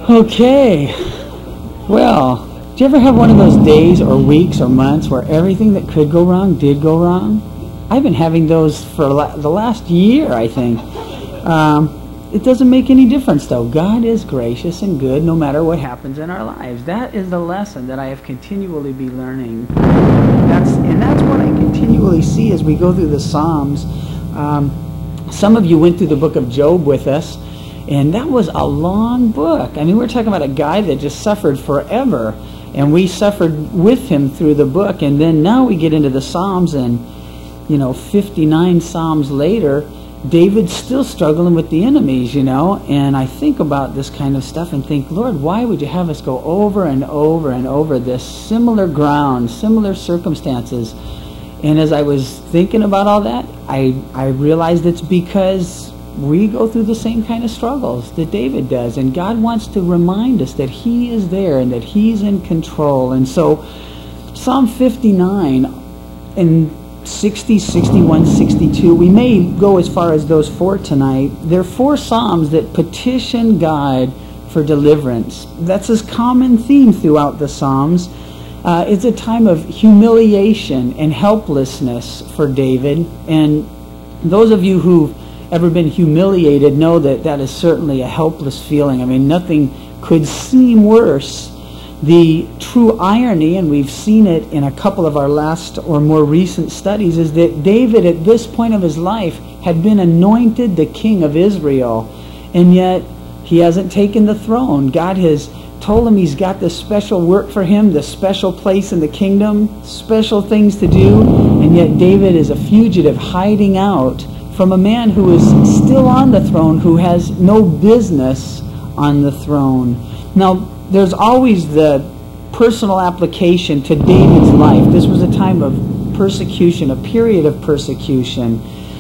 Okay. Well, do you ever have one of those days or weeks or months where everything that could go wrong did go wrong? I've been having those for the last year, I think. It doesn't make any difference, though. God is gracious and good no matter what happens in our lives. That is the lesson that I have continually been learning. That's what I continually see as we go through the Psalms. Some of you went through the book of Job with us, and that was a long book. I mean, we're talking about a guy that just suffered forever, and we suffered with him through the book. And then now we get into the Psalms, and 59 Psalms later, David's still struggling with the enemies, and I think about this kind of stuff and think, Lord, why would you have us go over and over and over this similar ground, similar circumstances? And as I was thinking about all that, I realized it's because we go through the same kind of struggles that David does, and God wants to remind us that He is there and that He's in control. And so Psalm 59 and 60, 61, 62, we may go as far as those four tonight. There are four Psalms that petition God for deliverance. That's a common theme throughout the Psalms. It's a time of humiliation and helplessness for David. And those of you who've ever been humiliated know that that is certainly a helpless feeling. I mean, nothing could seem worse. The true irony, and we've seen it in a couple of our last or more recent studies, is that David at this point of his life had been anointed the king of Israel, and yet he hasn't taken the throne. God has told him He's got this special work for him, this special place in the kingdom, special things to do, and yet David is a fugitive hiding out from a man who is still on the throne, who has no business on the throne. Now, there's always the personal application to David's life. This was a time of persecution, a period of persecution.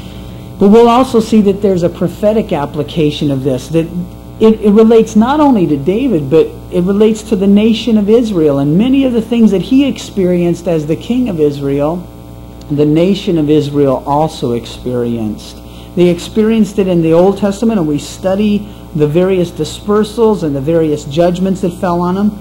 But we'll also see that there's a prophetic application of this, that it relates not only to David, but it relates to the nation of Israel. And many of the things that he experienced as the king of Israel, the nation of Israel also experienced. They experienced it in the Old Testament, and we study the various dispersals and the various judgments that fell on them.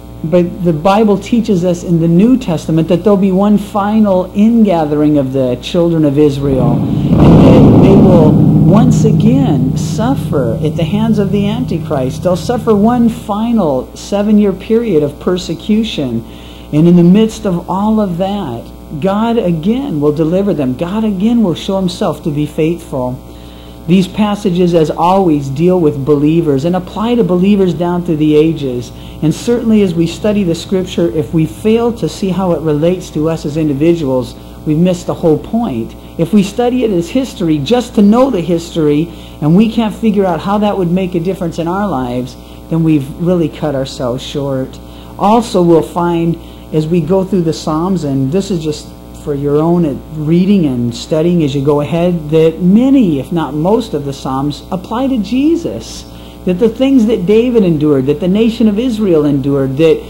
But the Bible teaches us in the New Testament that there'll be one final ingathering of the children of Israel, and that they will once again suffer at the hands of the Antichrist. They'll suffer one final 7-year period of persecution, and in the midst of all of that, God again will deliver them. God again will show Himself to be faithful. These passages, as always, deal with believers and apply to believers down through the ages. And certainly as we study the Scripture, if we fail to see how it relates to us as individuals, we've missed the whole point. If we study it as history just to know the history, and we can't figure out how that would make a difference in our lives, then we've really cut ourselves short. Also, we'll find as we go through the Psalms, and this is just for your own reading and studying as you go ahead, that many, if not most of the Psalms apply to Jesus. That the things that David endured, that the nation of Israel endured, that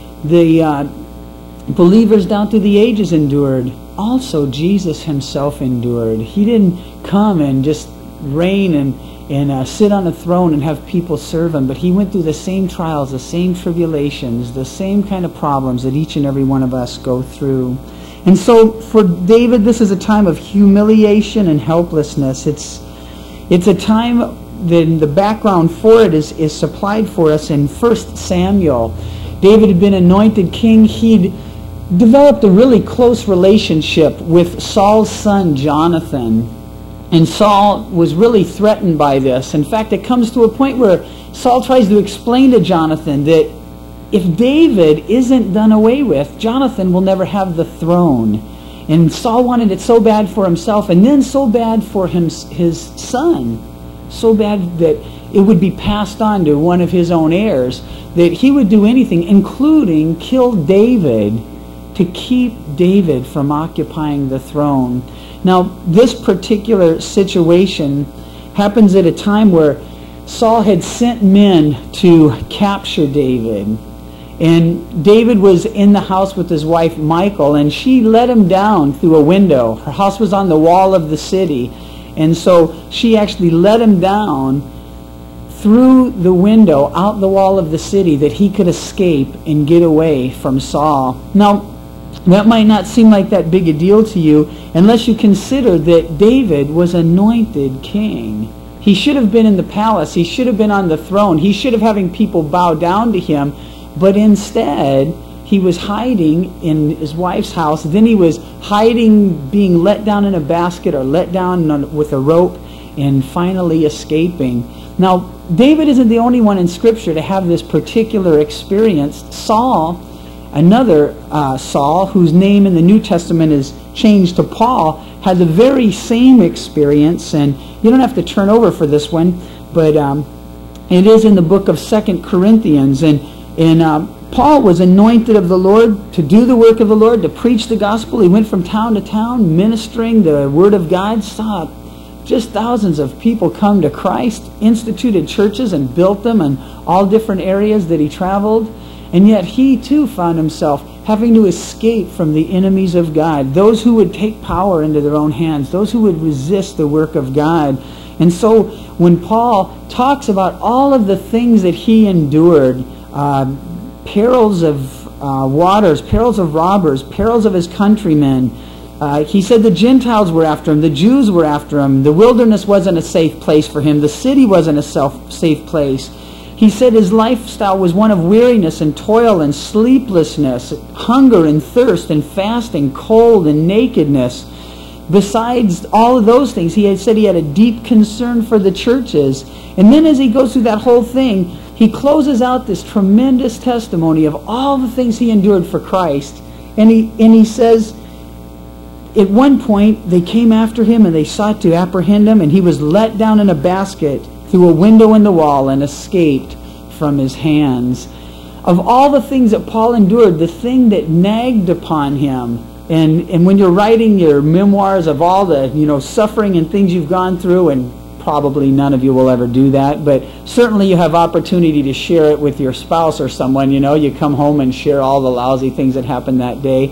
the believers down through the ages endured, also Jesus Himself endured. He didn't come and just reign and sit on a throne and have people serve Him, but He went through the same trials, the same tribulations, the same kind of problems that each and every one of us go through. And so for David, this is a time of humiliation and helplessness. It's a time, then the background for it is supplied for us in 1 Samuel. David had been anointed king. He'd developed a really close relationship with Saul's son Jonathan. And Saul was really threatened by this. In fact, it comes to a point where Saul tries to explain to Jonathan that if David isn't done away with, Jonathan will never have the throne. And Saul wanted it so bad for himself, and then so bad for his son. So bad that it would be passed on to one of his own heirs, that he would do anything, including kill David, to keep David from occupying the throne. Now, this particular situation happens at a time where Saul had sent men to capture David. And David was in the house with his wife Michal, and she let him down through a window. Her house was on the wall of the city. And so she actually let him down through the window out the wall of the city that he could escape and get away from Saul. Now, that might not seem like that big a deal to you unless you consider that David was anointed king. He should have been in the palace. He should have been on the throne. He should have having people bow down to him. But instead, he was hiding in his wife's house. Then he was hiding, being let down in a basket or let down with a rope, and finally escaping. Now, David isn't the only one in Scripture to have this particular experience. Saul, another Saul, whose name in the New Testament is changed to Paul, had the very same experience. And you don't have to turn over for this one, but it is in the book of 2 Corinthians. And Paul was anointed of the Lord to do the work of the Lord, to preach the gospel. He went from town to town ministering the word of God, saw just thousands of people come to Christ, instituted churches and built them in all different areas that he traveled. And yet he too found himself having to escape from the enemies of God, those who would take power into their own hands, those who would resist the work of God. And so when Paul talks about all of the things that he endured, perils of waters, perils of robbers, perils of his countrymen, he said the Gentiles were after him, the Jews were after him, the wilderness wasn't a safe place for him, the city wasn't a safe place. He said his lifestyle was one of weariness and toil and sleeplessness, hunger and thirst and fasting, cold and nakedness. Besides all of those things, he had said he had a deep concern for the churches. And then as he goes through that whole thing, he closes out this tremendous testimony of all the things he endured for Christ. And he says, at one point, they came after him and they sought to apprehend him, and he was let down in a basket through a window in the wall and escaped from his hands. Of all the things that Paul endured, the thing that nagged upon him, and when you're writing your memoirs of all the suffering and things you've gone through, and probably none of you will ever do that, but certainly you have opportunity to share it with your spouse or someone. You come home and share all the lousy things that happened that day.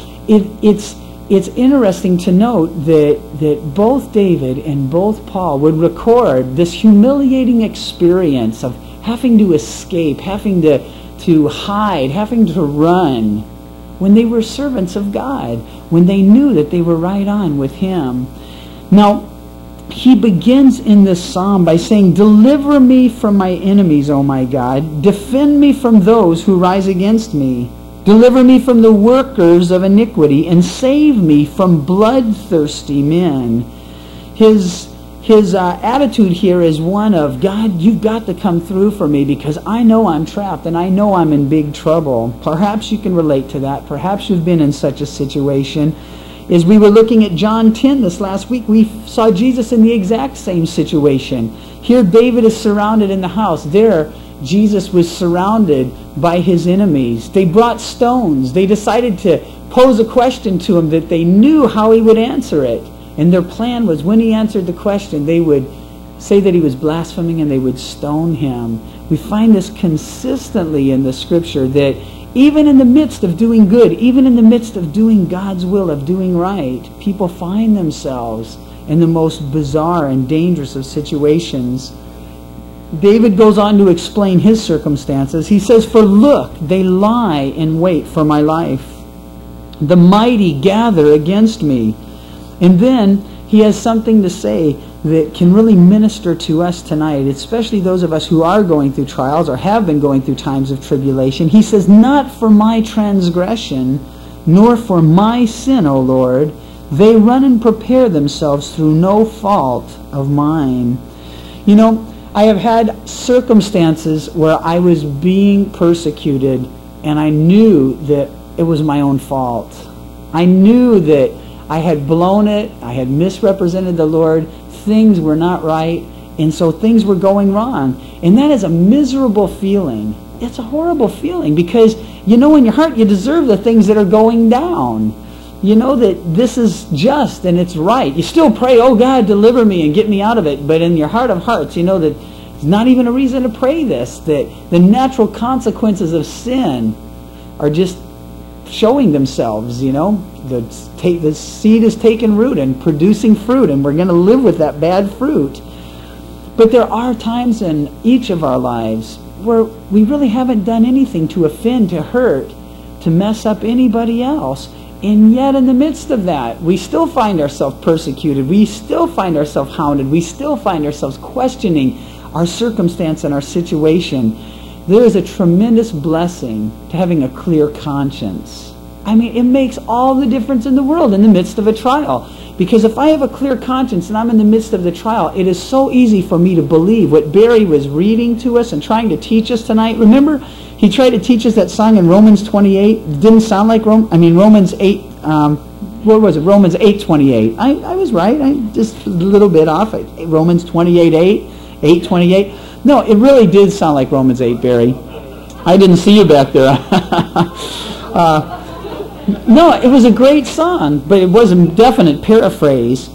It's interesting to note that both David and both Paul would record this humiliating experience of having to escape, having to hide, having to run when they were servants of God, when they knew that they were right on with Him. Now, he begins in this psalm by saying, "Deliver me from my enemies, O my God. Defend me from those who rise against me. Deliver me from the workers of iniquity, and save me from bloodthirsty men." His attitude here is one of, God, you've got to come through for me because I know I'm trapped and I know I'm in big trouble. Perhaps you can relate to that. Perhaps you've been in such a situation. As we were looking at John 10 this last week, we saw Jesus in the exact same situation. Here David is surrounded in the house. There Jesus was surrounded by his enemies. They brought stones. They decided to pose a question to him that they knew how he would answer it. And their plan was when he answered the question, they would say that he was blaspheming and they would stone him. We find this consistently in the Scripture that even in the midst of doing good, even in the midst of doing God's will, of doing right, people find themselves in the most bizarre and dangerous of situations. David goes on to explain his circumstances. He says, "For look, they lie in wait for my life. The mighty gather against me." And then he has something to say that can really minister to us tonight, especially those of us who are going through trials or have been going through times of tribulation. He says, "Not for my transgression, nor for my sin, O Lord. They run and prepare themselves through no fault of mine." I have had circumstances where I was being persecuted and I knew that it was my own fault. I knew that I had blown it, I had misrepresented the Lord, things were not right, and so things were going wrong. And that is a miserable feeling. It's a horrible feeling because you know in your heart you deserve the things that are going down. You know that this is just and it's right. You still pray, "Oh God, deliver me and get me out of it." But in your heart of hearts, you know that it's not even a reason to pray this, that the natural consequences of sin are just showing themselves, The seed is taking root and producing fruit, and we're going to live with that bad fruit. But there are times in each of our lives where we really haven't done anything to offend, to hurt, to mess up anybody else. And yet in the midst of that, we still find ourselves persecuted. We still find ourselves hounded. We still find ourselves questioning our circumstance and our situation. There is a tremendous blessing to having a clear conscience. I mean, it makes all the difference in the world in the midst of a trial. Because if I have a clear conscience and I'm in the midst of the trial, it is so easy for me to believe what Barry was reading to us and trying to teach us tonight. Remember, he tried to teach us that song in Romans 28. It didn't sound like Romans 8. What was it? Romans 8:28. I was right. I just a little bit off. Romans 28:8, 8:28. No, it really did sound like Romans 8, Barry. I didn't see you back there. No, it was a great song, but it was a definite paraphrase.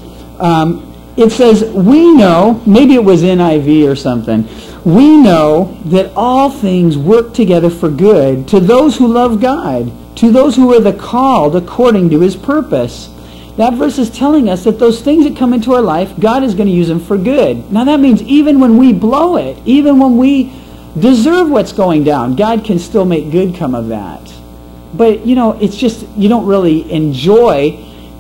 It says, we know, maybe it was NIV or something, we know that all things work together for good to those who love God, to those who are the called according to His purpose. That verse is telling us that those things that come into our life, God is going to use them for good. Now that means even when we blow it, even when we deserve what's going down, God can still make good come of that. But, you know, it's just, you don't really enjoy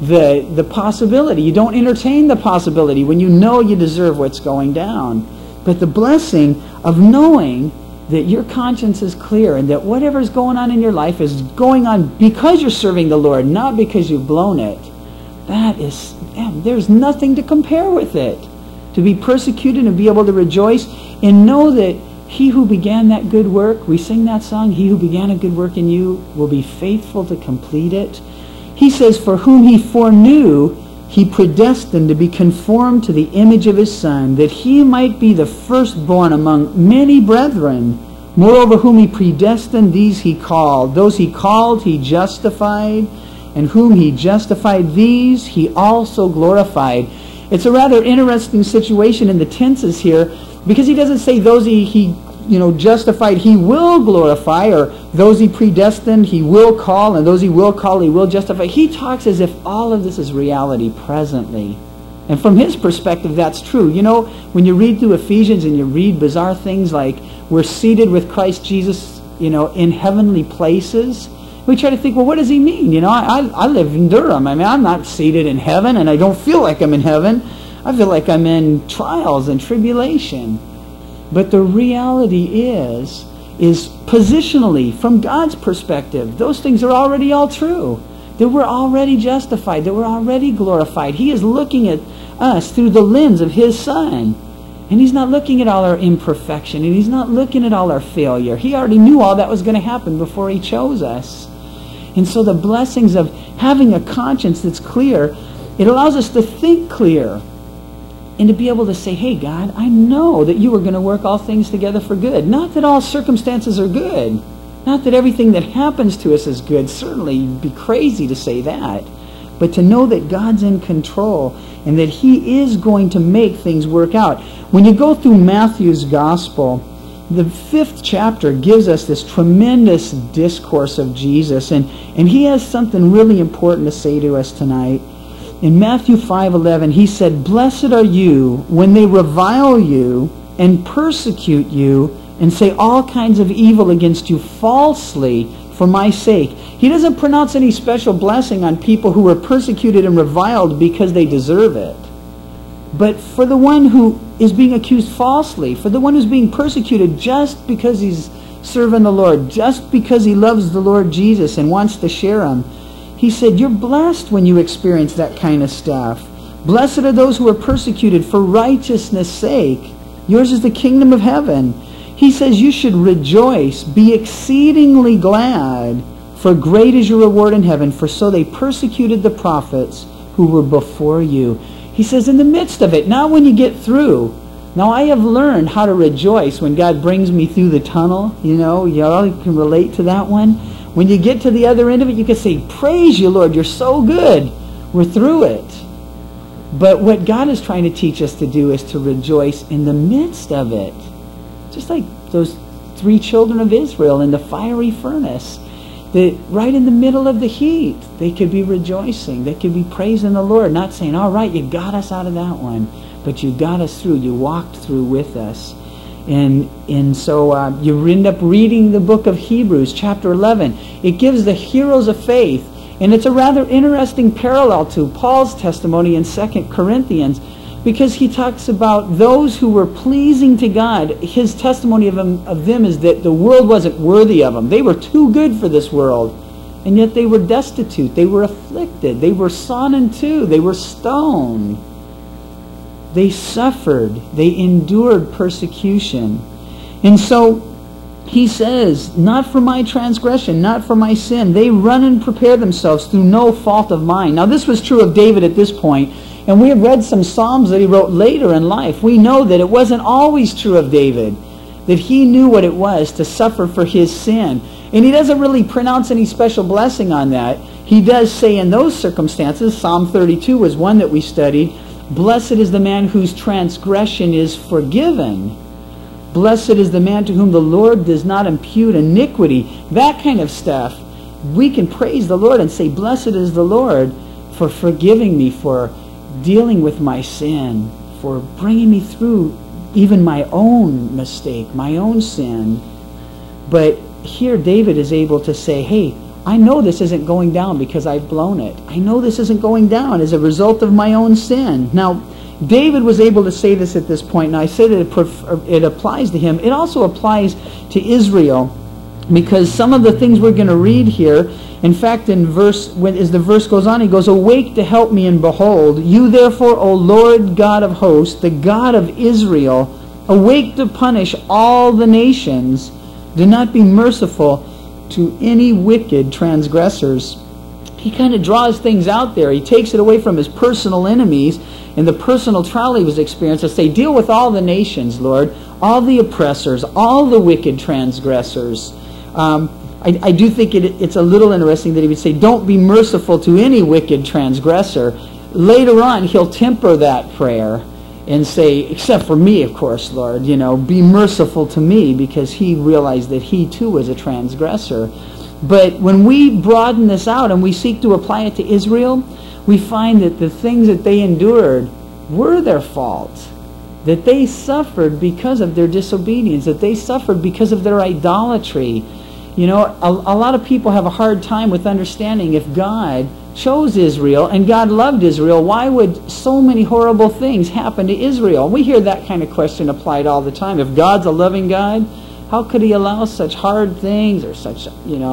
the possibility. You don't entertain the possibility when you know you deserve what's going down. But the blessing of knowing that your conscience is clear and that whatever's going on in your life is going on because you're serving the Lord, not because you've blown it. That is, there's nothing to compare with it. To be persecuted and be able to rejoice and know that He who began that good work, we sing that song, He who began a good work in you will be faithful to complete it. He says, for whom He foreknew, He predestined to be conformed to the image of His Son, that He might be the firstborn among many brethren. Moreover, whom He predestined, these He called. Those He called, He justified. And whom He justified, these He also glorified. It's a rather interesting situation in the tenses here, because He doesn't say those he justified, He will glorify, or those He predestined, He will call, and those He will call, He will justify. He talks as if all of this is reality presently. And from His perspective, that's true. You know, when you read through Ephesians and you read bizarre things like we're seated with Christ Jesus, in heavenly places, we try to think, well, what does He mean? I live in Durham. I mean, I'm not seated in heaven, and I don't feel like I'm in heaven. I feel like I'm in trials and tribulation. But the reality is positionally, from God's perspective, those things are already all true. That we're already justified, that we're already glorified. He is looking at us through the lens of His Son. And He's not looking at all our imperfection, and He's not looking at all our failure. He already knew all that was going to happen before He chose us. And so the blessings of having a conscience that's clear, it allows us to think clear and to be able to say, hey, God, I know that You are going to work all things together for good. Not that all circumstances are good. Not that everything that happens to us is good. Certainly, it'd be crazy to say that. But to know that God's in control and that He is going to make things work out. When you go through Matthew's Gospel, the 5th chapter gives us this tremendous discourse of Jesus, and He has something really important to say to us tonight. In Matthew 5:11, He said, blessed are you when they revile you and persecute you and say all kinds of evil against you falsely for my sake. He doesn't pronounce any special blessing on people who are persecuted and reviled because they deserve it. But for the one who is being accused falsely, for the one who's being persecuted just because he's serving the Lord, just because he loves the Lord Jesus and wants to share Him, He said, you're blessed when you experience that kind of stuff. Blessed are those who are persecuted for righteousness' sake. Yours is the kingdom of heaven. He says you should rejoice, be exceedingly glad, for great is your reward in heaven, for so they persecuted the prophets who were before you. He says in the midst of it, not when you get through. Now I have learned how to rejoice when God brings me through the tunnel. Y'all can relate to that one. When you get to the other end of it, you can say, praise You, Lord, You're so good. We're through it. But what God is trying to teach us to do is to rejoice in the midst of it. Just like those 3 children of Israel in the fiery furnace. That right in the middle of the heat, they could be rejoicing. They could be praising the Lord, not saying, all right, you got us out of that one. but you got us through. You walked through with us. And so you end up reading the book of Hebrews, chapter 11. It gives the heroes of faith. And it's a rather interesting parallel to Paul's testimony in 2 Corinthians, because he talks about those who were pleasing to God. His testimony of them is that the world wasn't worthy of them. They were too good for this world. And yet they were destitute. They were afflicted. They were sawn in two. They were stoned. They suffered. They endured persecution. And so he says, not for my transgression, not for my sin. They run and prepare themselves through no fault of mine. Now this was true of David at this point. And we have read some Psalms that he wrote later in life. We know that it wasn't always true of David, that he knew what it was to suffer for his sin. And he doesn't really pronounce any special blessing on that. He does say in those circumstances, Psalm 32 was one that we studied, blessed is the man whose transgression is forgiven. Blessed is the man to whom the Lord does not impute iniquity. That kind of stuff. We can praise the Lord and say, blessed is the Lord for forgiving me, for dealing with my sin, for bringing me through even my own mistake, my own sin. But here David is able to say, hey, I know this isn't going down because I've blown it. I know this isn't going down as a result of my own sin. Now, David was able to say this at this point, and I said it applies to him. It also applies to Israel, because some of the things we're going to read here, in fact, as the verse goes on, he goes, awake to help me, and behold, you therefore, O Lord God of hosts, the God of Israel, awake to punish all the nations. Do not be merciful to any wicked transgressors. He kind of draws things out there. He takes it away from his personal enemies and the personal trial he was experiencing to say, deal with all the nations, Lord, all the oppressors, all the wicked transgressors. I do think it's a little interesting that he would say, don't be merciful to any wicked transgressor. Later on, he'll temper that prayer and say, except for me, of course, Lord, be merciful to me, because he realized that he too was a transgressor. But when we broaden this out and we seek to apply it to Israel, we find that the things that they endured were their fault. That they suffered because of their disobedience. That they suffered because of their idolatry. A lot of people have a hard time with understanding, if God chose Israel and God loved Israel, why would so many horrible things happen to Israel? We hear that kind of question applied all the time. If God's a loving God, how could he allow such hard things or such,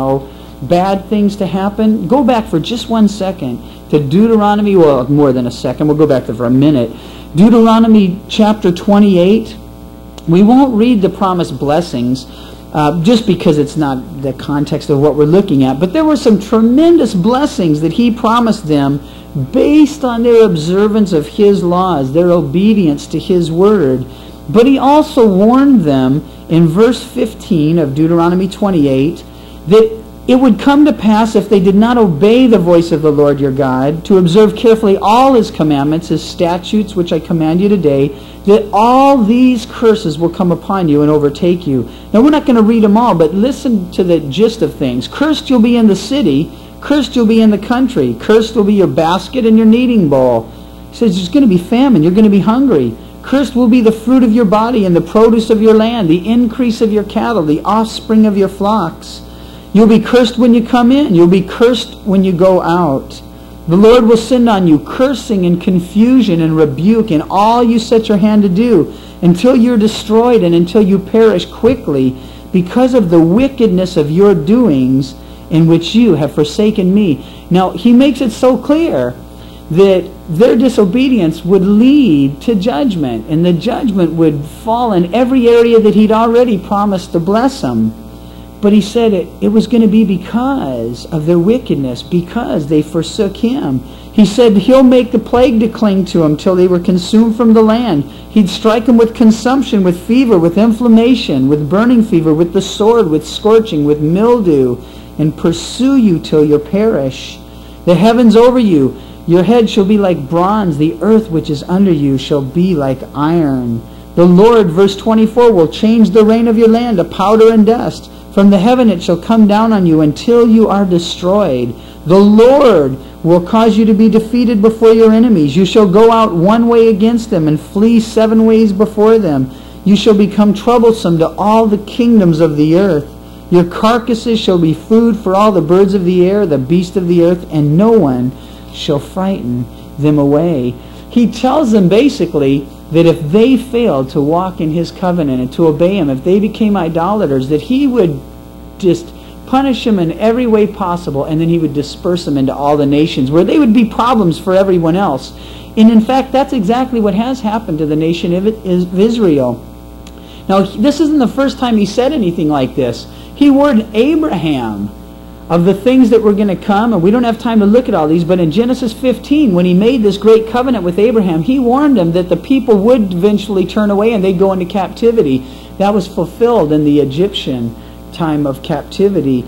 bad things to happen? Go back for just 1 second to Deuteronomy, well, more than a second. We'll go back there for a minute. Deuteronomy chapter 28. We won't read the promised blessings just because it's not the context of what we're looking at. But there were some tremendous blessings that he promised them based on their observance of his laws, their obedience to his word. But he also warned them in verse 15 of Deuteronomy 28 that it would come to pass, if they did not obey the voice of the Lord your God, to observe carefully all his commandments, his statutes, which I command you today, that all these curses will come upon you and overtake you. Now, we're not going to read them all, but listen to the gist of things. Cursed you'll be in the city, cursed you'll be in the country, cursed will be your basket and your kneading bowl. He says there's going to be famine, you're going to be hungry. Cursed will be the fruit of your body and the produce of your land, the increase of your cattle, the offspring of your flocks. You'll be cursed when you come in. You'll be cursed when you go out. The Lord will send on you cursing and confusion and rebuke in all you set your hand to do, until you're destroyed and until you perish quickly, because of the wickedness of your doings, in which you have forsaken me. Now, he makes it so clear that their disobedience would lead to judgment, and the judgment would fall in every area that he'd already promised to bless them. But he said it was going to be because of their wickedness, because they forsook him. He said he'll make the plague to cling to them till they were consumed from the land. He'd strike them with consumption, with fever, with inflammation, with burning fever, with the sword, with scorching, with mildew, and pursue you till you perish. The heavens over you, your head shall be like bronze. The earth which is under you shall be like iron. The Lord, verse 24, will change the rain of your land to powder and dust. From the heaven it shall come down on you until you are destroyed. The Lord will cause you to be defeated before your enemies. You shall go out one way against them and flee 7 ways before them. You shall become troublesome to all the kingdoms of the earth. Your carcasses shall be food for all the birds of the air, the beasts of the earth, and no one shall frighten them away. He tells them basically that if they failed to walk in his covenant and to obey him, if they became idolaters, that he would just punish them in every way possible, and then he would disperse them into all the nations, where they would be problems for everyone else. And in fact, that's exactly what has happened to the nation of Israel. Now, this isn't the first time he said anything like this. He warned Abraham of the things that were going to come, and we don't have time to look at all these, but in Genesis 15, when he made this great covenant with Abraham, he warned him that the people would eventually turn away and they'd go into captivity. That was fulfilled in the Egyptian time of captivity.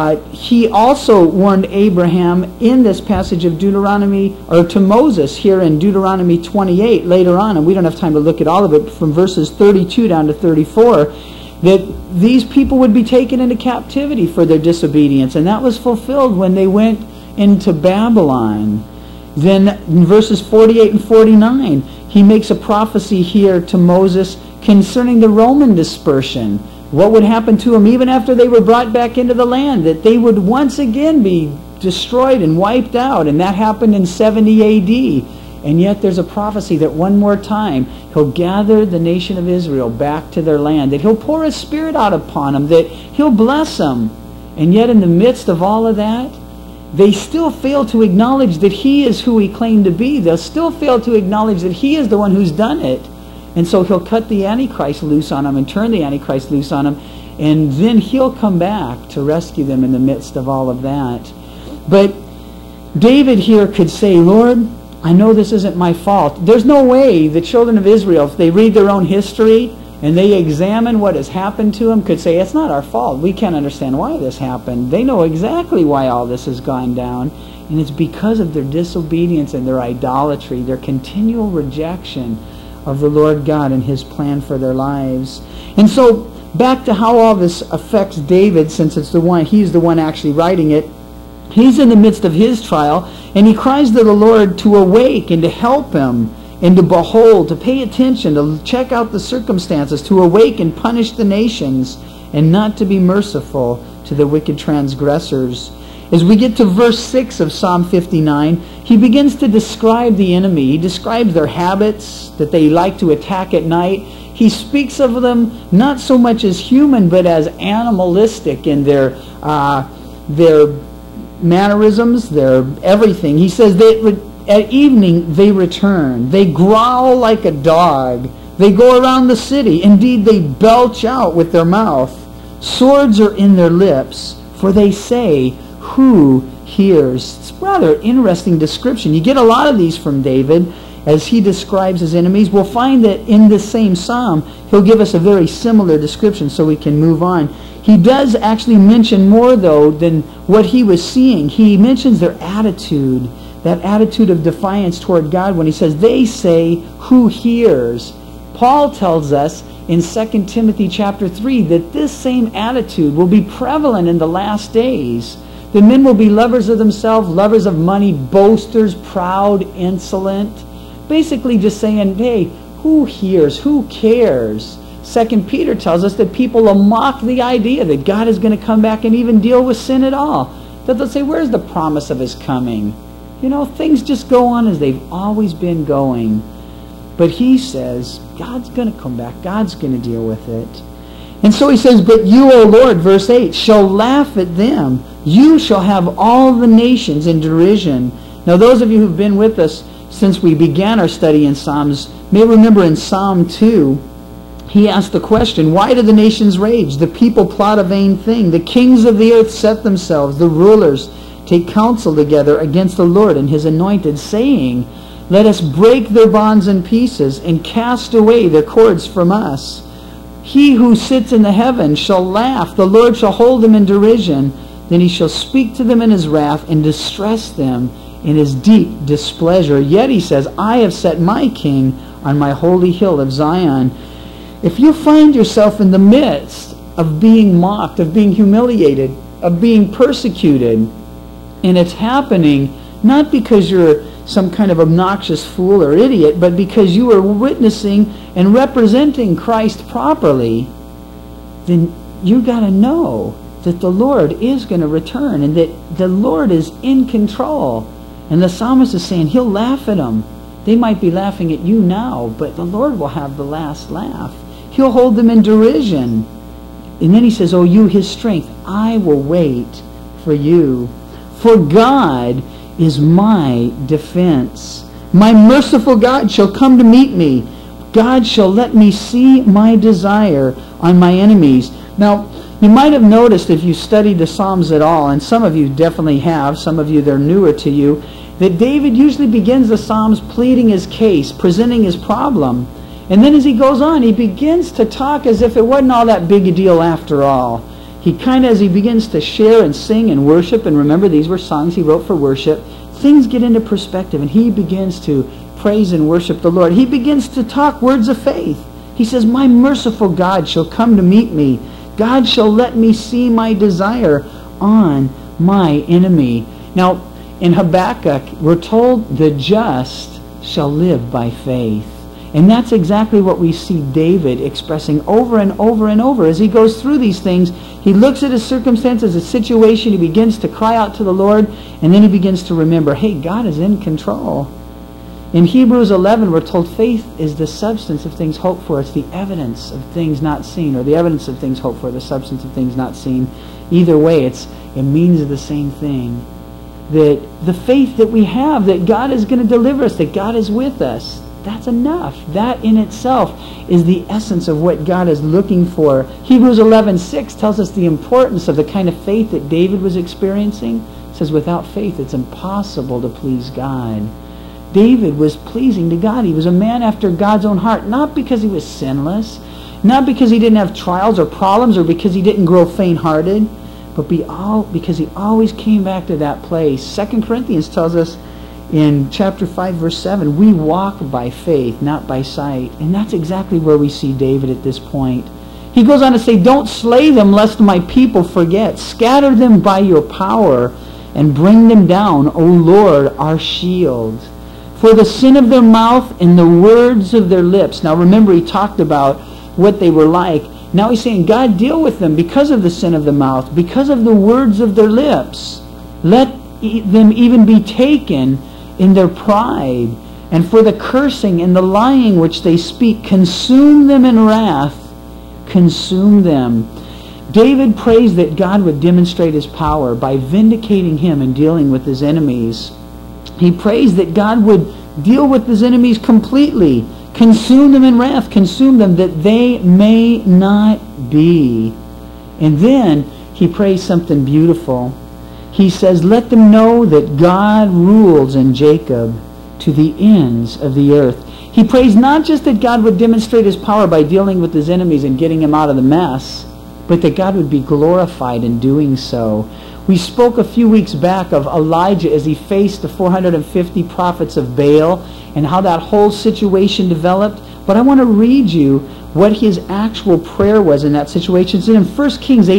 He also warned Abraham in this passage of Deuteronomy, or to Moses here in Deuteronomy 28 later on, and we don't have time to look at all of it, from verses 32 down to 34, that these people would be taken into captivity for their disobedience, and that was fulfilled when they went into Babylon. Then in verses 48 and 49, he makes a prophecy here to Moses concerning the Roman dispersion. What would happen to them even after they were brought back into the land, that they would once again be destroyed and wiped out, and that happened in 70 A.D., and yet there's a prophecy that one more time he'll gather the nation of Israel back to their land, that he'll pour his Spirit out upon them, that he'll bless them. And yet in the midst of all of that, they still fail to acknowledge that he is who he claimed to be. They'll still fail to acknowledge that he is the one who's done it. And so he'll cut the Antichrist loose on them and turn the Antichrist loose on them, and then he'll come back to rescue them in the midst of all of that. But David here could say, Lord, I know this isn't my fault. There's no way the children of Israel, if they read their own history and they examine what has happened to them, could say, it's not our fault. We can't understand why this happened. They know exactly why all this has gone down. And it's because of their disobedience and their idolatry, their continual rejection of the Lord God and his plan for their lives. And so, back to how all this affects David, since he's the one actually writing it. He's in the midst of his trial, and he cries to the Lord to awake and to help him, and to behold, to pay attention, to check out the circumstances, to awake and punish the nations, and not to be merciful to the wicked transgressors. As we get to verse 6 of Psalm 59, he begins to describe the enemy. He describes their habits, that they like to attack at night. He speaks of them not so much as human, but as animalistic in their mannerisms, their everything. He says that at evening they return. They growl like a dog. They go around the city. Indeed, they belch out with their mouth. Swords are in their lips, for they say, who hears? It's a rather interesting description. You get a lot of these from David as he describes his enemies. We'll find that in this same psalm, he'll give us a very similar description so we can move on. He does actually mention more, though, than what he was seeing. He mentions their attitude, that attitude of defiance toward God, when he says, they say, who hears? Paul tells us in 2 Timothy chapter 3 that this same attitude will be prevalent in the last days. The men will be lovers of themselves, lovers of money, boasters, proud, insolent. Basically just saying, hey, who hears? Who cares? 2 Peter tells us that people will mock the idea that God is going to come back and even deal with sin at all. That they'll say, where's the promise of his coming? You know, things just go on as they've always been going. But he says, God's going to come back. God's going to deal with it. And so he says, but you, O Lord, verse 8, shall laugh at them. You shall have all the nations in derision. Now, those of you who've been with us since we began our study in Psalms may remember in Psalm 2, he asked the question, why do the nations rage? The people plot a vain thing. The kings of the earth set themselves. The rulers take counsel together against the Lord and his anointed, saying, let us break their bonds in pieces and cast away their cords from us. He who sits in the heavens shall laugh. The Lord shall hold them in derision. Then he shall speak to them in his wrath and distress them in his deep displeasure. Yet he says, I have set my king on my holy hill of Zion. If you find yourself in the midst of being mocked, of being humiliated, of being persecuted, and it's happening Not because you're some kind of obnoxious fool or idiot, but because you are witnessing and representing Christ properly, then you got to know that the Lord is going to return and that the Lord is in control. And the psalmist is saying he'll laugh at them. They might be laughing at you now, but the Lord will have the last laugh. He'll hold them in derision. And then he says, "O you, his strength, I will wait for you. For God is my defense. My merciful God shall come to meet me. God shall let me see my desire on my enemies." Now, you might have noticed if you studied the Psalms at all, and some of you definitely have, some of you they're newer to you, that David usually begins the Psalms pleading his case, presenting his problem. And then as he goes on, he begins to talk as if it wasn't all that big a deal after all. He kind of, as he begins to share and sing and worship, and remember these were songs he wrote for worship, things get into perspective and he begins to praise and worship the Lord. He begins to talk words of faith. He says, "My merciful God shall come to meet me. God shall let me see my desire on my enemy." Now, in Habakkuk, we're told the just shall live by faith. And that's exactly what we see David expressing over and over and over. As he goes through these things, he looks at his circumstances, his situation, he begins to cry out to the Lord, and then he begins to remember, hey, God is in control. In Hebrews 11, we're told faith is the substance of things hoped for. It's the evidence of things not seen, or the evidence of things hoped for, the substance of things not seen. Either way, it means the same thing. That the faith that we have, that God is going to deliver us, that God is with us, that's enough. That in itself is the essence of what God is looking for. Hebrews 11:6 tells us the importance of the kind of faith that David was experiencing. It says, without faith, it's impossible to please God. David was pleasing to God. He was a man after God's own heart, not because he was sinless, not because he didn't have trials or problems, or because he didn't grow faint-hearted, but because he always came back to that place. 2 Corinthians tells us in chapter 5, verse 7, we walk by faith, not by sight. And that's exactly where we see David at this point. He goes on to say, don't slay them lest my people forget. Scatter them by your power and bring them down, O Lord, our shield. For the sin of their mouth and the words of their lips. Now remember, he talked about what they were like. Now he's saying, God, deal with them because of the sin of the mouth, because of the words of their lips. Let them even be taken in their pride, and for the cursing and the lying which they speak. Consume them in wrath, consume them. David prays that God would demonstrate his power by vindicating him and dealing with his enemies. He prays that God would deal with his enemies completely, consume them in wrath, consume them, that they may not be. And then he prays something beautiful. He says, let them know that God rules in Jacob to the ends of the earth. He prays not just that God would demonstrate his power by dealing with his enemies and getting him out of the mess, but that God would be glorified in doing so. We spoke a few weeks back of Elijah as he faced the 450 prophets of Baal and how that whole situation developed. But I want to read you what his actual prayer was in that situation. It's in 1 Kings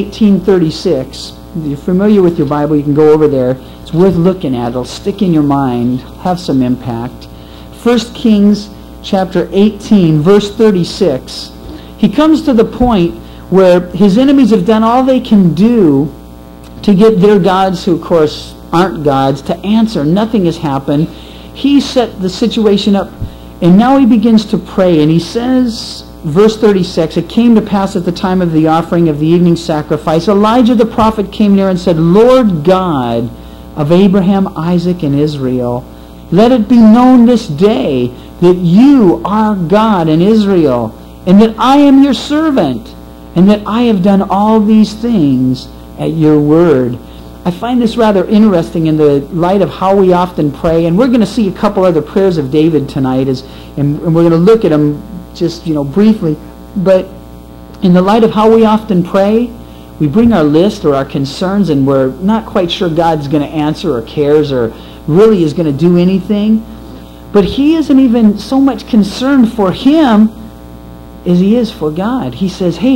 18:36. If you're familiar with your Bible, you can go over there. It's worth looking at. It'll stick in your mind, have some impact. 1 Kings chapter 18, verse 36. He comes to the point where his enemies have done all they can do to get their gods, who of course aren't gods, to answer. Nothing has happened. He set the situation up, and now he begins to pray, and he says, verse 36, it came to pass at the time of the offering of the evening sacrifice, Elijah the prophet came near and said, Lord God of Abraham, Isaac, and Israel, let it be known this day that you are God in Israel, and that I am your servant, and that I have done all these things at your word. I find this rather interesting in the light of how we often pray, and we're going to see a couple other prayers of David tonight, and we're going to look at them just briefly. But in the light of how we often pray, we bring our list or our concerns, and we're not quite sure God's going to answer or cares or really is going to do anything. But he isn't even so much concerned for him as he is for God. He says, hey,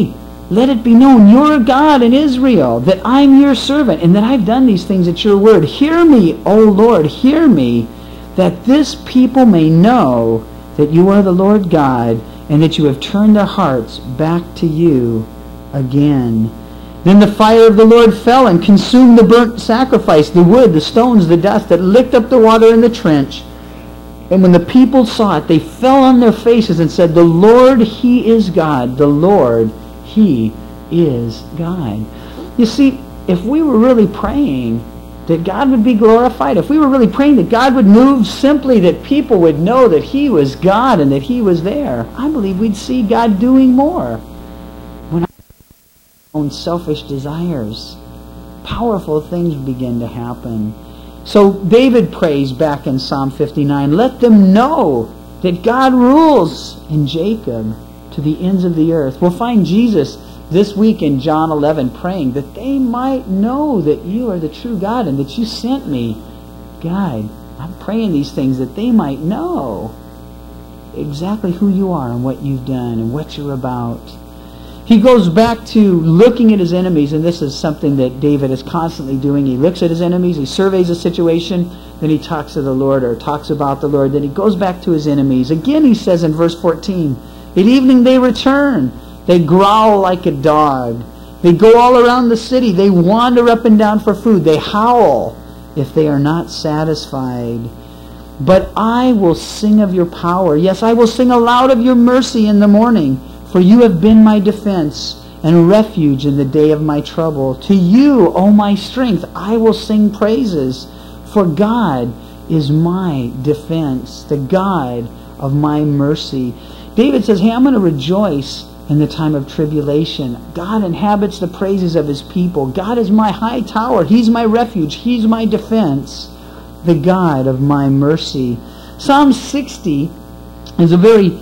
let it be known, you're God in Israel, that I'm your servant, and that I've done these things at your word. Hear me, O Lord, hear me, that this people may know that you are the Lord God, and that you have turned their hearts back to you again. Then the fire of the Lord fell and consumed the burnt sacrifice, the wood, the stones, the dust that licked up the water in the trench. And when the people saw it, they fell on their faces and said, the Lord, He is God. The Lord, He is God. You see, if we were really praying that God would be glorified, if we were really praying that God would move, simply that people would know that He was God and that He was there, I believe we'd see God doing more. When our own selfish desires, powerful things begin to happen. So David prays back in Psalm 59, let them know that God rules in Jacob to the ends of the earth. We'll find Jesus this week in John 11 praying that they might know that you are the true God and that you sent me. God, I'm praying these things that they might know exactly who you are and what you've done and what you're about. He goes back to looking at his enemies, and this is something that David is constantly doing. He looks at his enemies, he surveys the situation, then he talks to the Lord or talks about the Lord, then he goes back to his enemies. Again, he says in verse 14, at evening they return, they growl like a dog. They go all around the city, they wander up and down for food, they howl if they are not satisfied. But I will sing of your power. Yes, I will sing aloud of your mercy in the morning. For you have been my defense and refuge in the day of my trouble. To you, O my strength, I will sing praises. For God is my defense, the God of my mercy. David says, hey, I'm going to rejoice in the time of tribulation. God inhabits the praises of His people. God is my high tower. He's my refuge. He's my defense, the God of my mercy. Psalm 60 is a very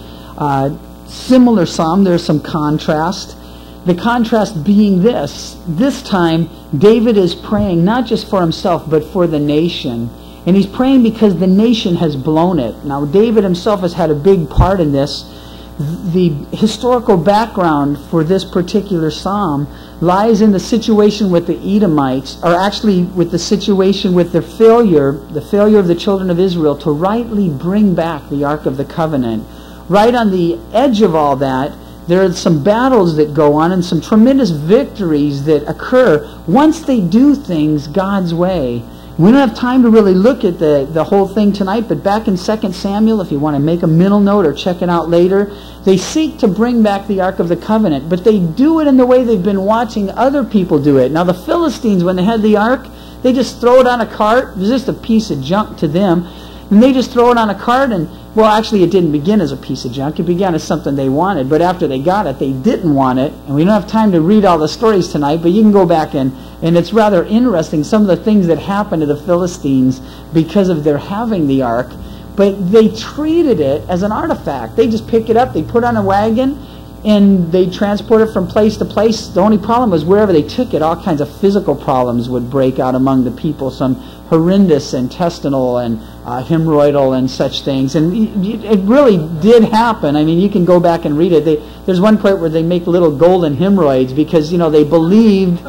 similar psalm. There's some contrast. The contrast being this time David is praying not just for himself but for the nation. And he's praying because the nation has blown it. Now David himself has had a big part in this. The historical background for this particular psalm lies in the situation with the Edomites, or actually with the situation with the failure of the children of Israel to rightly bring back the Ark of the Covenant. Right on the edge of all that, there are some battles that go on and some tremendous victories that occur once they do things God's way. We don't have time to really look at the whole thing tonight, but back in 2 Samuel, if you want to make a mental note or check it out later, they seek to bring back the Ark of the Covenant, but they do it in the way they've been watching other people do it. Now the Philistines, when they had the Ark, they just throw it on a cart. It was just a piece of junk to them. And they just throw it on a cart, and, well, actually it didn't begin as a piece of junk. It began as something they wanted, but after they got it, they didn't want it. And we don't have time to read all the stories tonight, but you can go back and it's rather interesting, some of the things that happened to the Philistines because of their having the ark. But they treated it as an artifact. They just pick it up, they put it on a wagon, and they transport it from place to place. The only problem was wherever they took it, all kinds of physical problems would break out among the people, some horrendous intestinal and hemorrhoidal and such things. And it really did happen. I mean, you can go back and read it. There's one point where they make little golden hemorrhoids because, they believed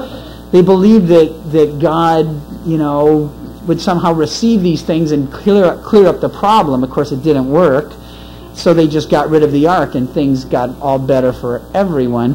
that God, would somehow receive these things and clear up the problem. Of course, it didn't work. So they just got rid of the ark and things got all better for everyone.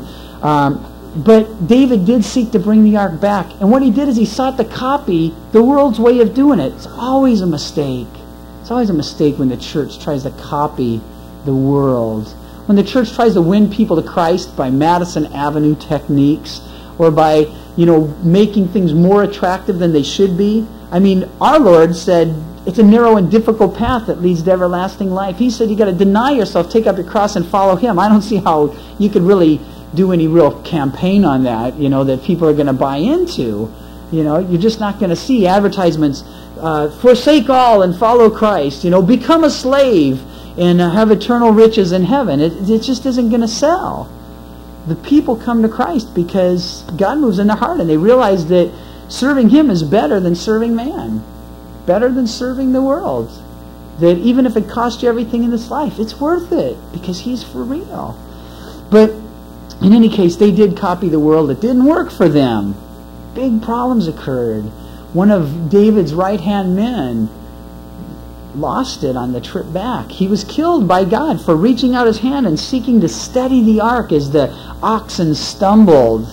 But David did seek to bring the ark back. And what he did is he sought to copy the world's way of doing it. It's always a mistake. It's always a mistake when the church tries to copy the world. When the church tries to win people to Christ by Madison Avenue techniques or by, making things more attractive than they should be. I mean, our Lord said, it's a narrow and difficult path that leads to everlasting life. He said you got to deny yourself, take up your cross, and follow Him. I don't see how you could really do any real campaign on that, that people are going to buy into. You're just not going to see advertisements, forsake all and follow Christ, become a slave and have eternal riches in heaven. It just isn't going to sell. The people come to Christ because God moves in their heart and they realize that serving Him is better than serving man. Better than serving the world. That even if it costs you everything in this life, it's worth it because He's for real. But In any case, they did copy the world. It didn't work for them. Big problems occurred. One of David's right-hand men lost it on the trip back. He was killed by God for reaching out his hand and seeking to steady the ark as the oxen stumbled.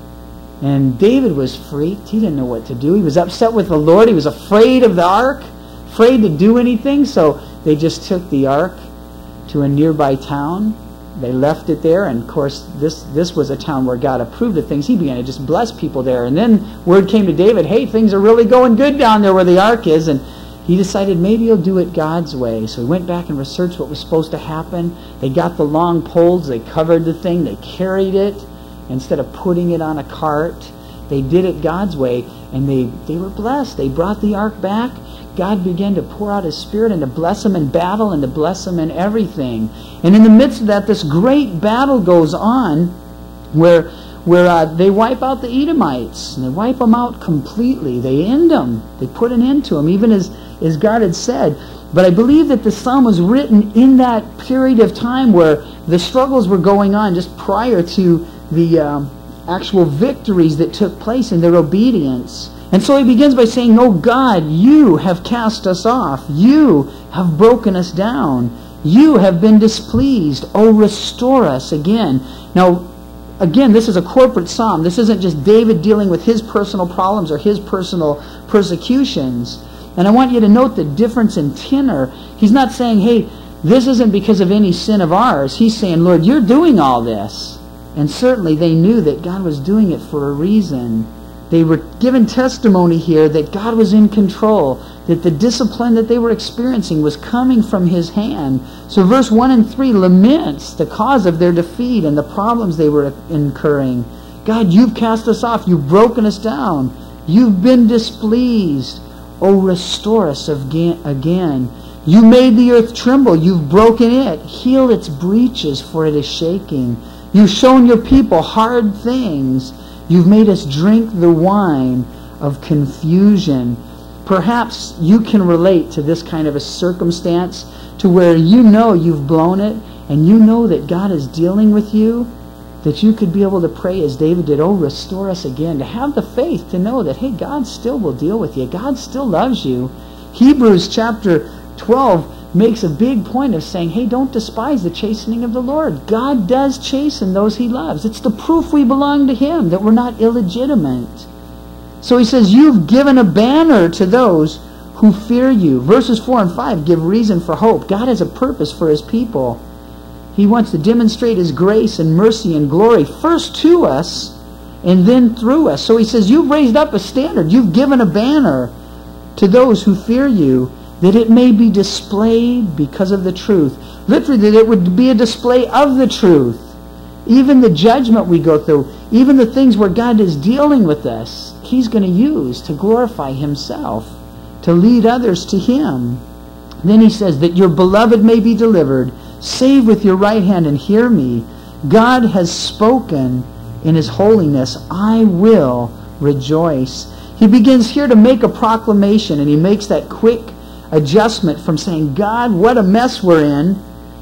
And David was freaked. He didn't know what to do. He was upset with the Lord. He was afraid of the ark, afraid to do anything. So they just took the ark to a nearby town. They left it there, and of course this was a town where God approved of things. He began to just bless people there. And then word came to David, hey, things are really going good down there where the ark is. And he decided maybe he'll do it God's way. So he went back and researched what was supposed to happen. They got the long poles. They covered the thing. They carried it. Instead of putting it on a cart, they did it God's way. And they were blessed. They brought the ark back. God began to pour out his Spirit and to bless them in battle and to bless them in everything. And in the midst of that, this great battle goes on where they wipe out the Edomites. And they wipe them out completely. They end them. They put an end to them, even as God had said. But I believe that the psalm was written in that period of time where the struggles were going on just prior to the actual victories that took place in their obedience. And so he begins by saying, oh God, you have cast us off. You have broken us down. You have been displeased. Oh, restore us again. Now, again, this is a corporate psalm. This isn't just David dealing with his personal problems or his personal persecutions. And I want you to note the difference in tenor. He's not saying, hey, this isn't because of any sin of ours. He's saying, Lord, you're doing all this. And certainly they knew that God was doing it for a reason. They were given testimony here that God was in control, that the discipline that they were experiencing was coming from his hand. So verse 1 and 3 laments the cause of their defeat and the problems they were incurring. God, you've cast us off. You've broken us down. You've been displeased. Oh, restore us again. You made the earth tremble. You've broken it. Heal its breaches, for it is shaking. You've shown your people hard things. You've made us drink the wine of confusion. Perhaps you can relate to this kind of a circumstance, to where you know you've blown it, and you know that God is dealing with you, that you could be able to pray as David did, oh, restore us again, to have the faith to know that, hey, God still will deal with you. God still loves you. Hebrews chapter 12 makes a big point of saying, hey, don't despise the chastening of the Lord. God does chasten those he loves. It's the proof we belong to him, that we're not illegitimate. So he says, you've given a banner to those who fear you. Verses 4 and 5 give reason for hope. God has a purpose for his people. He wants to demonstrate his grace and mercy and glory first to us and then through us. So he says, you've raised up a standard. You've given a banner to those who fear you, that it may be displayed because of the truth. Literally, that it would be a display of the truth. Even the judgment we go through, even the things where God is dealing with us, he's going to use to glorify himself, to lead others to him. Then he says that your beloved may be delivered. Save with your right hand and hear me. God has spoken in his holiness. I will rejoice. He begins here to make a proclamation, and he makes that quick adjustment from saying, God, what a mess we're in,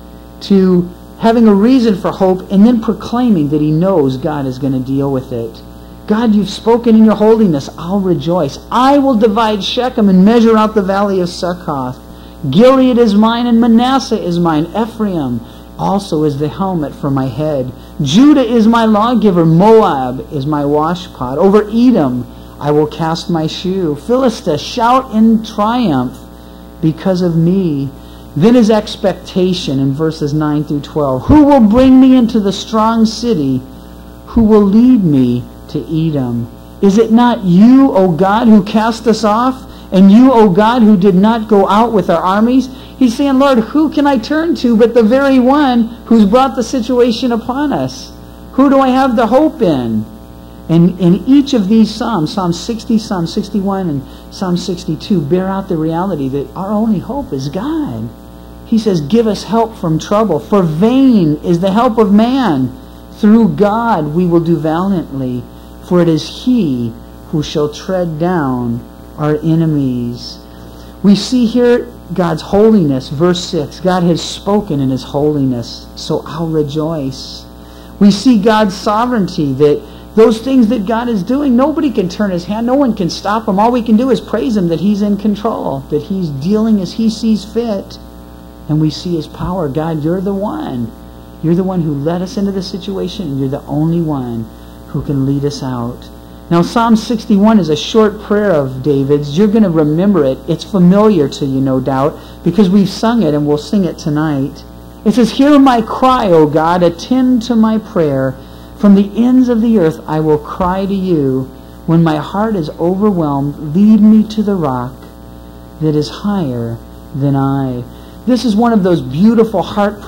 to having a reason for hope, and then proclaiming that he knows God is going to deal with it. God, you've spoken in your holiness. I'll rejoice. I will divide Shechem and measure out the valley of Succoth. Gilead is mine and Manasseh is mine. Ephraim also is the helmet for my head. Judah is my lawgiver. Moab is my washpot. Over Edom I will cast my shoe. Philistia, shout in triumph because of me. Then his expectation in verses 9 through 12. Who will bring me into the strong city? Who will lead me to Edom? Is it not you, O God, who cast us off? And you, O God, who did not go out with our armies? He's saying, Lord, who can I turn to but the very one who's brought the situation upon us? Who do I have the hope in? And in each of these Psalms, Psalm 60, Psalm 61, and Psalm 62, bear out the reality that our only hope is God. He says, give us help from trouble, for vain is the help of man. Through God we will do valiantly, for it is he who shall tread down our enemies. We see here God's holiness. Verse 6, God has spoken in his holiness, so I'll rejoice. We see God's sovereignty, that those things that God is doing, nobody can turn his hand. No one can stop him. All we can do is praise him that he's in control, that he's dealing as he sees fit. And we see his power. God, you're the one. You're the one who led us into this situation, and you're the only one who can lead us out. Now, Psalm 61 is a short prayer of David's. You're going to remember it. It's familiar to you, no doubt, because we've sung it and we'll sing it tonight. It says, "Hear my cry, O God, attend to my prayer. From the ends of the earth I will cry to you. When my heart is overwhelmed, lead me to the rock that is higher than I." This is one of those beautiful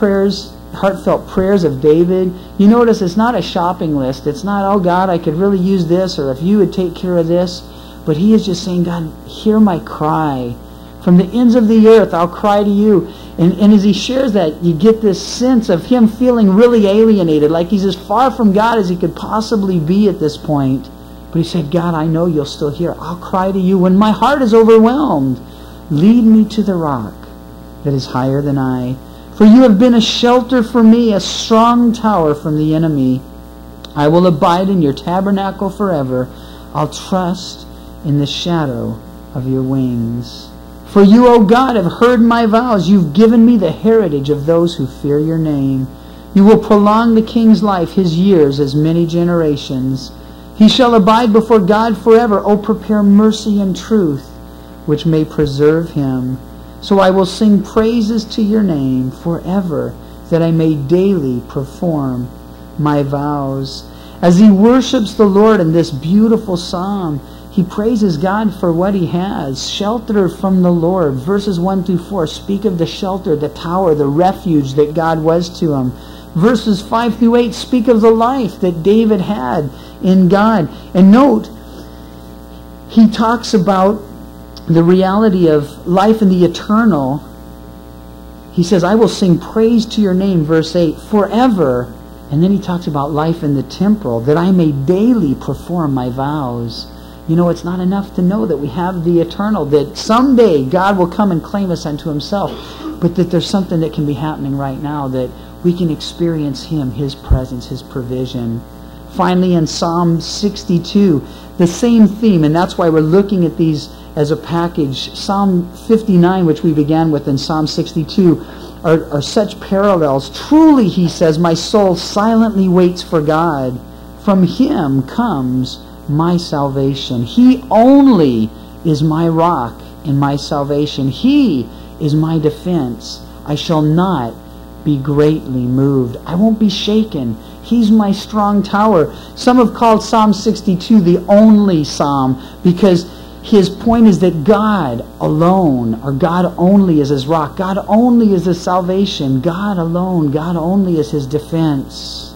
heartfelt prayers of David. You notice it's not a shopping list. It's not, "Oh God, I could really use this," or "if you would take care of this." But he is just saying, "God, hear my cry. From the ends of the earth I'll cry to you." And as he shares that, you get this sense of him feeling really alienated, like he's as far from God as he could possibly be at this point. But he said, "God, I know you'll still hear. I'll cry to you when my heart is overwhelmed. Lead me to the rock that is higher than I. For you have been a shelter for me, a strong tower from the enemy. I will abide in your tabernacle forever. I'll trust in the shadow of your wings. For you, O God, have heard my vows. You've given me the heritage of those who fear your name. You will prolong the king's life, his years as many generations. He shall abide before God forever. O prepare mercy and truth, which may preserve him. So I will sing praises to your name forever, that I may daily perform my vows." As he worships the Lord in this beautiful psalm, he praises God for what he has. Shelter from the Lord. Verses 1 through 4 speak of the shelter, the tower, the refuge that God was to him. Verses 5 through 8 speak of the life that David had in God. And note, he talks about the reality of life in the eternal. He says, "I will sing praise to your name," verse 8, "forever." And then he talks about life in the temporal, "that I may daily perform my vows." You know, it's not enough to know that we have the eternal, that someday God will come and claim us unto himself, but that there's something that can be happening right now, that we can experience him, his presence, his provision. Finally, in Psalm 62, the same theme, and that's why we're looking at these as a package. Psalm 59, which we began with, in Psalm 62, are such parallels. "Truly," he says, "my soul silently waits for God. From him comes my salvation. He only is my rock and my salvation. He is my defense. I shall not be greatly moved." I won't be shaken. He's my strong tower. Some have called Psalm 62 the only psalm, because his point is that God alone, or God only, is his rock. God only is his salvation. God alone, God only is his defense.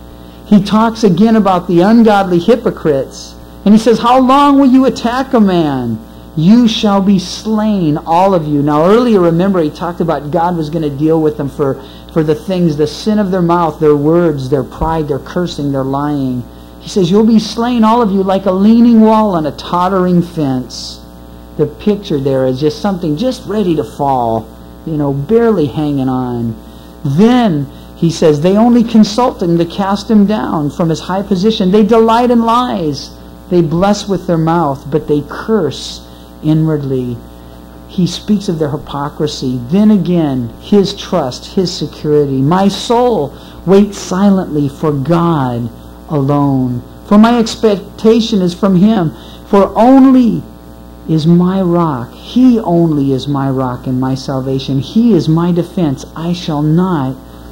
He talks again about the ungodly hypocrites. And he says, "How long will you attack a man? You shall be slain, all of you." Now earlier, remember, he talked about God was going to deal with them for the things, the sin of their mouth, their words, their pride, their cursing, their lying. He says, "You'll be slain, all of you, like a leaning wall on a tottering fence." The picture there is just something just ready to fall, barely hanging on. Then, he says, they only consult him to cast him down from his high position. They delight in lies. They bless with their mouth, but they curse inwardly. He speaks of their hypocrisy. Then again, his trust, his security. "My soul waits silently for God alone. For my expectation is from him. For only is my rock. He only is my rock and my salvation. He is my defense. I shall not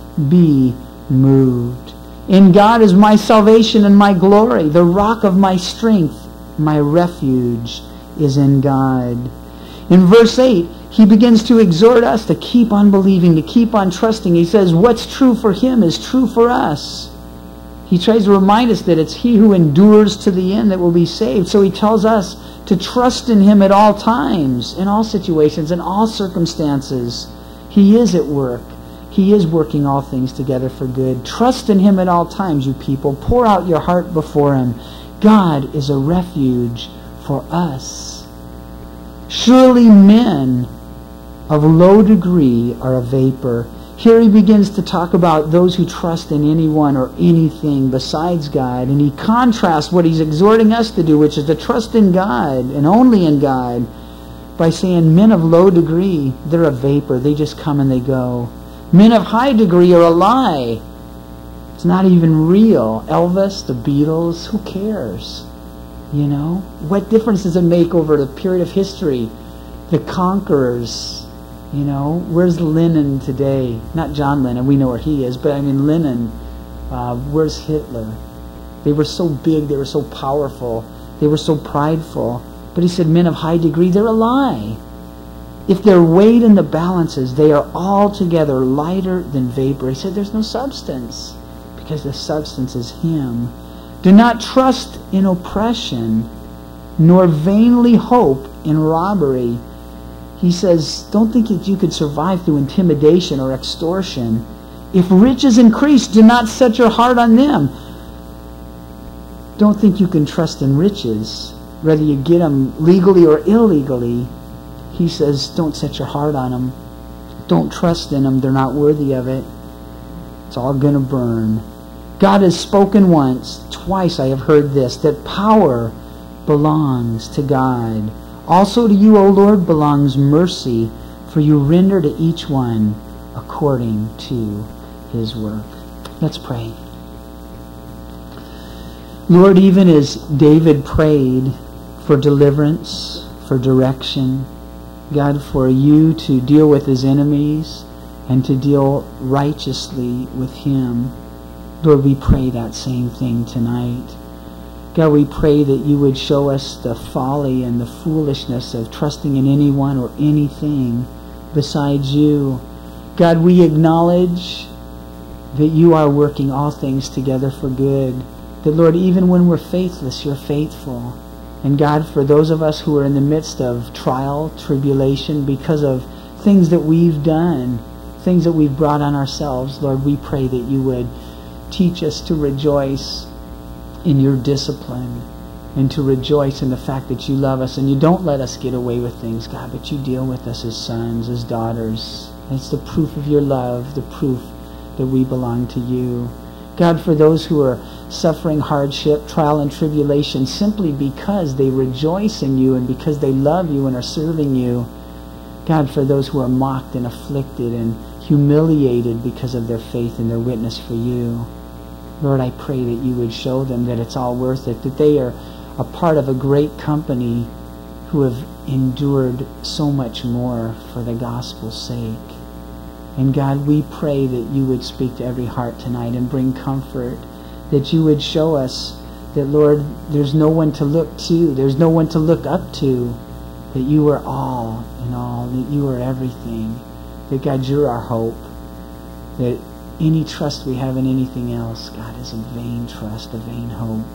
be moved. In God is my salvation and my glory, the rock of my strength. My refuge is in God." In verse 8, he begins to exhort us to keep on believing, to keep on trusting. He says, what's true for him is true for us. He tries to remind us that it's he who endures to the end that will be saved. So he tells us to trust in him at all times, in all situations, in all circumstances. He is at work. He is working all things together for good. Trust in him at all times, you people. Pour out your heart before him. God is a refuge for us. Surely men of low degree are a vapor. Here he begins to talk about those who trust in anyone or anything besides God. And he contrasts what he's exhorting us to do, which is to trust in God and only in God, by saying men of low degree, they're a vapor. They just come and they go. Men of high degree are a lie. It's not even real. Elvis, the Beatles, who cares? You know? What difference does it make over the period of history? The conquerors. You know, where's Lenin today? Not John Lennon, we know where he is, but I mean Lenin. Where's Hitler? They were so big, they were so powerful, they were so prideful. But he said men of high degree, they're a lie. If they're weighed in the balances, they are altogether lighter than vapor. He said there's no substance, because the substance is him. Do not trust in oppression, nor vainly hope in robbery. He says, don't think that you could survive through intimidation or extortion. If riches increase, do not set your heart on them. Don't think you can trust in riches, whether you get them legally or illegally. He says, don't set your heart on them. Don't trust in them. They're not worthy of it. It's all going to burn. God has spoken once, twice I have heard this, that power belongs to God. Also to you, O Lord, belongs mercy, for you render to each one according to his work. Let's pray. Lord, even as David prayed for deliverance, for direction, God, for you to deal with his enemies and to deal righteously with him, Lord, we pray that same thing tonight. God, we pray that you would show us the folly and the foolishness of trusting in anyone or anything besides you. God, we acknowledge that you are working all things together for good. That, Lord, even when we're faithless, you're faithful. And God, for those of us who are in the midst of trial, tribulation, because of things that we've done, things that we've brought on ourselves, Lord, we pray that you would teach us to rejoice in your discipline and to rejoice in the fact that you love us and you don't let us get away with things, God, but you deal with us as sons, as daughters. It's the proof of your love, the proof that we belong to you. God, for those who are suffering hardship, trial, and tribulation simply because they rejoice in you and because they love you and are serving you. God, for those who are mocked and afflicted and humiliated because of their faith and their witness for you. Lord, I pray that you would show them that it's all worth it, that they are a part of a great company who have endured so much more for the gospel's sake. And God, we pray that you would speak to every heart tonight and bring comfort, that you would show us that, Lord, there's no one to look to, there's no one to look up to, that you are all in all, that you are everything, that, God, you're our hope, that any trust we have in anything else, God, is a vain trust, a vain hope.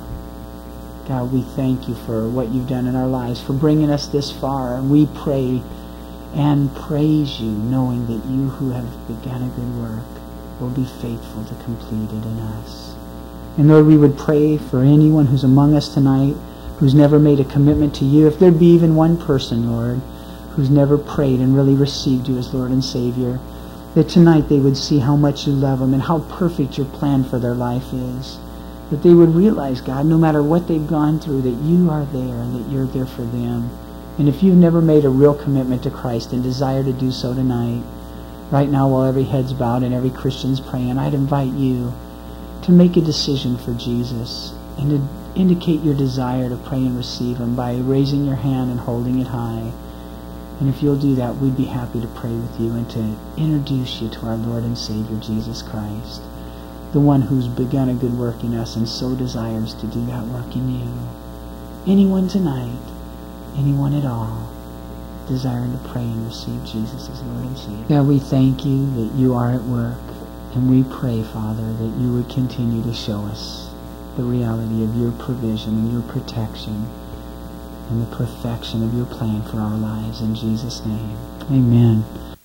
God, we thank you for what you've done in our lives, for bringing us this far. And we pray and praise you, knowing that you who have begun a good work will be faithful to complete it in us. And Lord, we would pray for anyone who's among us tonight who's never made a commitment to you. If there be even one person, Lord, who's never prayed and really received you as Lord and Savior, that tonight they would see how much you love them and how perfect your plan for their life is. That they would realize, God, no matter what they've gone through, that you are there and that you're there for them. And if you've never made a real commitment to Christ and desire to do so tonight, right now while every head's bowed and every Christian's praying, I'd invite you to make a decision for Jesus and to indicate your desire to pray and receive him by raising your hand and holding it high. And if you'll do that, we'd be happy to pray with you and to introduce you to our Lord and Savior, Jesus Christ, the one who's begun a good work in us and so desires to do that work in you. Anyone tonight, anyone at all, desiring to pray and receive Jesus as Lord and Savior. God, we thank you that you are at work, and we pray, Father, that you would continue to show us the reality of your provision and your protection and the perfection of your plan for our lives. In Jesus' name, amen.